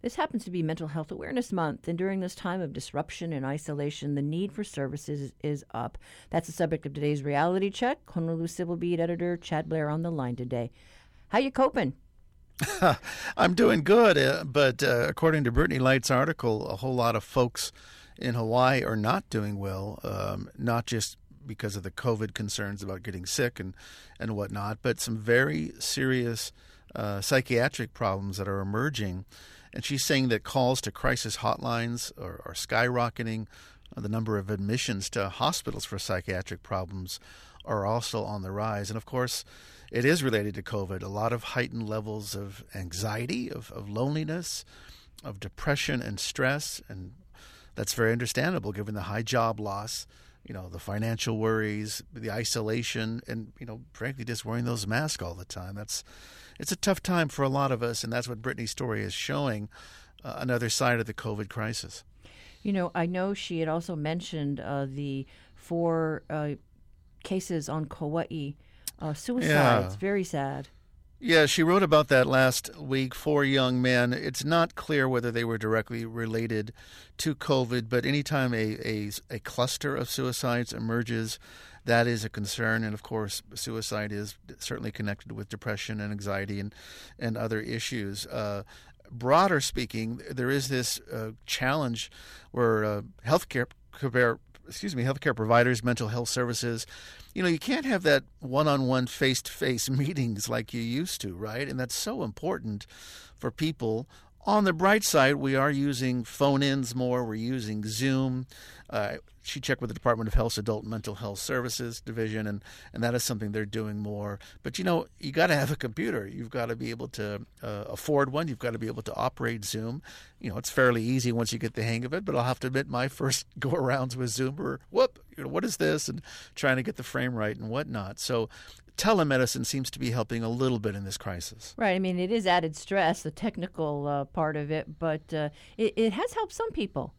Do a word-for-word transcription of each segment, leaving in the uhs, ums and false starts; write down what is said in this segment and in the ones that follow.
This happens to be Mental Health Awareness Month, and during this time of disruption and isolation, the need for services is, is up. That's the subject of today's Reality Check. Honolulu Civil Beat editor Chad Blair on the line today. How you coping? I'm doing good, uh, but uh, according to Brittany Light's article, a whole lot of folks in Hawaii are not doing well, um, not just because of the COVID concerns about getting sick and, and whatnot, but some very serious uh, psychiatric problems that are emerging. And she's saying that calls to crisis hotlines are, are skyrocketing. Uh, the number of admissions to hospitals for psychiatric problems are also on the rise. And of course, it is related to COVID. A lot of heightened levels of anxiety, of, of loneliness, of depression and stress. And that's very understandable given the high job loss, you know, the financial worries, the isolation, and, you know, frankly, just wearing those masks all the time. That's It's a tough time for a lot of us, and that's what Brittany's story is showing, uh, another side of the COVID crisis. You know, I know she had also mentioned uh, the four uh, cases on Kauai, uh, suicides. Yeah. Very sad. Yeah, she wrote about that last week. Four young men. It's not clear whether they were directly related to COVID, but anytime a, a, a cluster of suicides emerges, that is a concern. And of course, suicide is certainly connected with depression and anxiety and, and other issues. Uh, broader speaking, there is this uh, challenge where uh, healthcare excuse me, healthcare providers, mental health services, you know, you can't have that one-on-one, face-to-face meetings like you used to, right? And that's so important for people. On the bright side, we are using phone-ins more. We're using Zoom. Uh, she checked with the Department of Health's Adult Mental Health Services Division, and, and that is something they're doing more. But, you know, you got to have a computer. You've got to be able to uh, afford one. You've got to be able to operate Zoom. You know, it's fairly easy once you get the hang of it, but I'll have to admit my first go-arounds with Zoom were, whoop, you know, what is this? And trying to get the frame right and whatnot. So telemedicine seems to be helping a little bit in this crisis. Right. I mean, it is added stress, the technical uh, part of it, but uh, it, it has helped some people.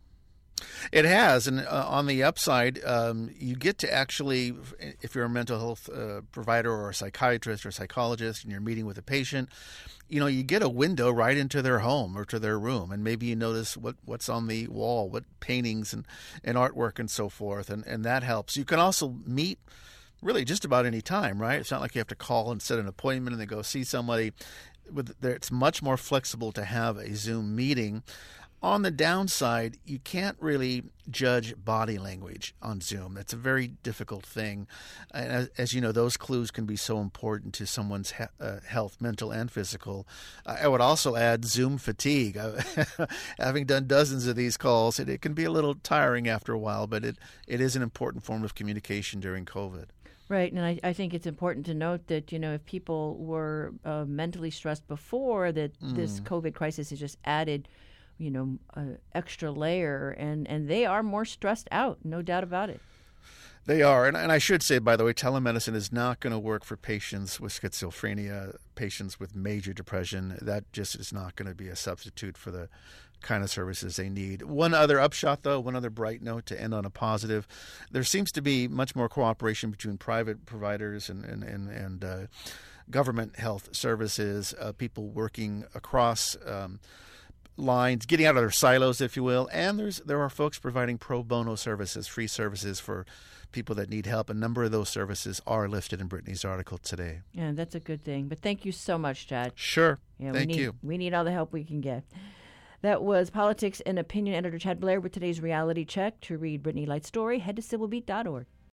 It has. And uh, on the upside, um, you get to actually, if you're a mental health uh, provider or a psychiatrist or a psychologist and you're meeting with a patient, you know, you get a window right into their home or to their room. And maybe you notice what, what's on the wall, what paintings and, and artwork and so forth. And, and that helps. You can also meet really just about any time, right? It's not like you have to call and set an appointment and then go see somebody. It's much more flexible to have a Zoom meeting. On the downside, you can't really judge body language on Zoom. That's a very difficult thing. And as, as you know, those clues can be so important to someone's he- uh, health, mental and physical. I would also add Zoom fatigue. Having done dozens of these calls, it, it can be a little tiring after a while, but it, it is an important form of communication during COVID. Right, and I, I think it's important to note that, you know, if people were uh, mentally stressed before, that mm. this COVID crisis has just added, you know, an extra layer, and, and they are more stressed out, no doubt about it. They are. And, and I should say, by the way, telemedicine is not going to work for patients with schizophrenia, patients with major depression. That just is not going to be a substitute for the kind of services they need. One other upshot, though, one other bright note to end on a positive. There seems to be much more cooperation between private providers and, and, and, and uh, government health services, uh, people working across um, lines, getting out of their silos, if you will. And there's there are folks providing pro bono services, free services for people that need help. A number of those services are listed in Brittany's article today. Yeah, that's a good thing. But thank you so much, Chad. Sure. Yeah, thank we need, you. We need all the help we can get. That was Politics and Opinion editor Chad Blair with today's Reality Check. To read Brittany Light's story, head to civil beat dot org.